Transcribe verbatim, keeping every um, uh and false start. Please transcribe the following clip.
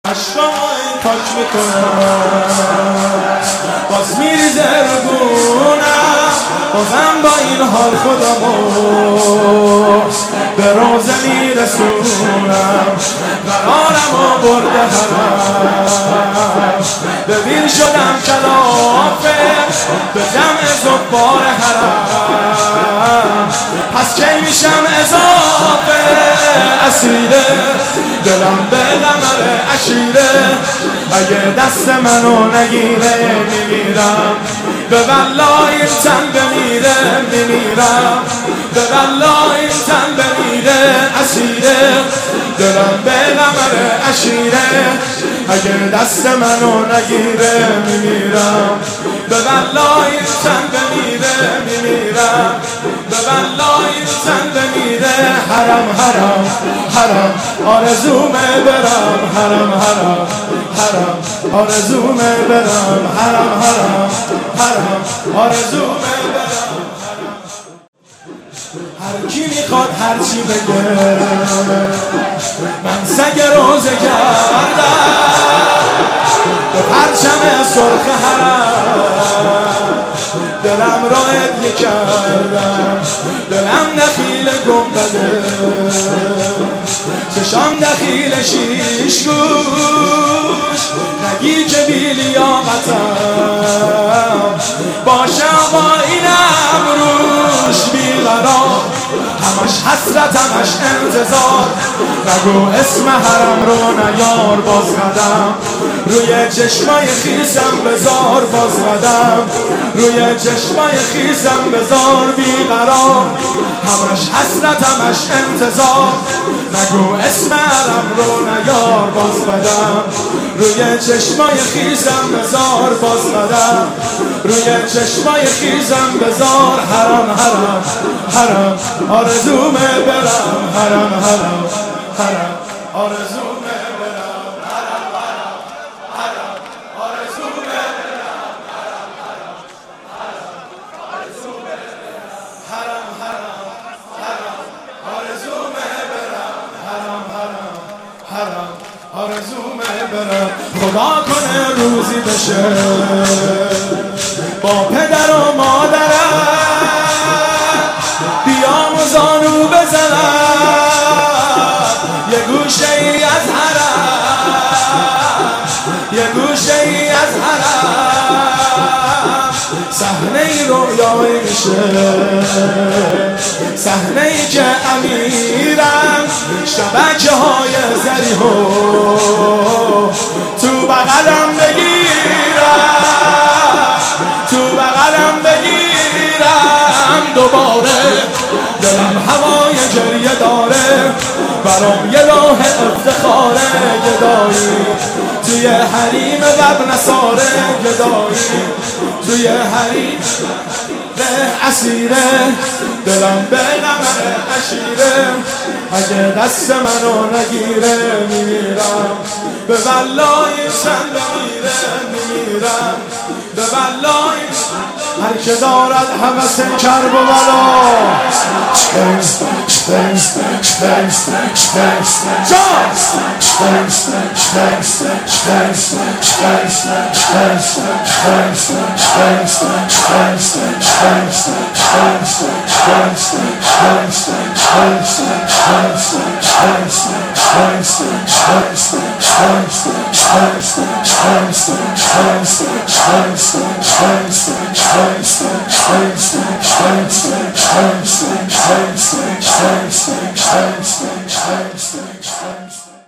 اشکای پاک میکنم باز میریزه رو گونم بازم با این حال خودمو به روزه میرسونم قرارمو برده حرم ببین شدم کلافه به جمع زبار حرم پس کی میشم اضافه اسیره دلم به قمر عشیره اگه دست منو نگیره میمیرم به والله این تن بمیره میمیرم به والله این تن بمیره اسیره دلم به قمر عشیره اگه دست منو نگیره میمیرم به والله این تن بمیره میمیرم به والله این تن بمیره حرم حرم حرم آرزومه برم حرم حرم حرم آرزومه برم حرم حرم حرم آرزومه برم هر کی میخواد هر چی بگه من سگ روزه کردم به پرچم سرخ حرم دلم را هدیه کردم دلم نخیل گنبده چشام نخیل شیش گوش نگی که بی لیاقتم باشه آقا اینم روش بیقرار همش حسرت همش انتظار نگو اسم حرم رو نیار باز قدم روی چشمای خیسم بذار باز قدم روی چشمای خیسم بذار بیقرار همش حسرت همش انتظار نگو اسم حرم رو نیار باز قدم روی چشمای خیسم بذار باز قدم روی چشمای خیسم بذار حرم حرم حرم آرزومه برم حرم حرم حرم آرزومه برم حرم حرم حرم آرزومه برم حرم حرم حرم حرم آرزومه برم حرم حرم حرم آرزومه برم خدا کنه روزی بشه با پدر و مادرم بیام و زانو بزنم یه گوشه ای از حرم یه گوشه ای از حرم صحنه ای رویایی میشه صحنه ای که امیرم شبکه های زریحو تو بغلم بگیرم تو بغلم بگیرم دوباره دلم هوای جریه داره برام یه راه افتخاره گدایی توی حریم قبل نصاره گدایی توی حریم به اسیره دلم به قمر عشیره اگه دست منو نگیره میمیرم به والله این سن بمیره میمیرم به والله هر که دارد هوس کرب و بلا Thanks.